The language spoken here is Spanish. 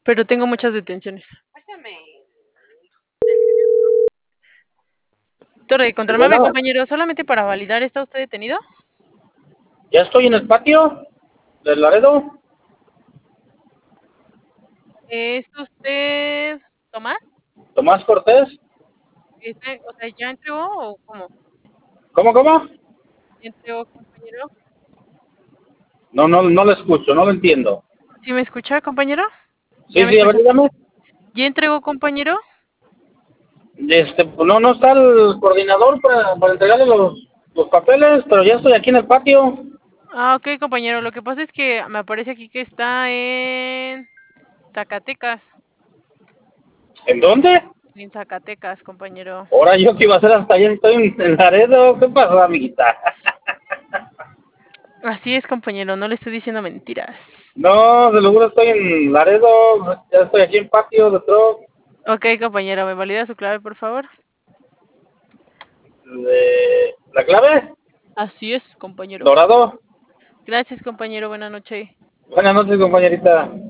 pero tengo muchas detenciones. Torre de Y control, mame, bueno, compañero, solamente para validar, ¿está usted detenido? ya estoy en el patio del Laredo. ¿Es usted Tomás? Tomás Cortés. O sea, ¿ya entregó o cómo? ¿Cómo, cómo? ¿Ya entregó, compañero? No, no, no lo escucho, no lo entiendo. ¿Sí me escucha, compañero? Sí, ¿Ya me sí, a ver, escucha? dígame. ¿Ya entregó, compañero? Pues no, no está el coordinador para entregarle los papeles, pero ya estoy aquí en el patio. Ah, ok, compañero. Lo que pasa es que me aparece aquí que está en Zacatecas. ¿En dónde? En Zacatecas, compañero. Ahora yo que iba a hacer hasta allá, estoy en Laredo. ¿Qué pasó, amiguita? Así es, compañero. No le estoy diciendo mentiras. No, de seguro estoy en Laredo. Ya estoy aquí en patio de truck. Ok, compañero. ¿Me valida su clave, por favor? ¿La clave? Así es, compañero. Dorado. Gracias, compañero. Buenas noches. Buenas noches, compañerita.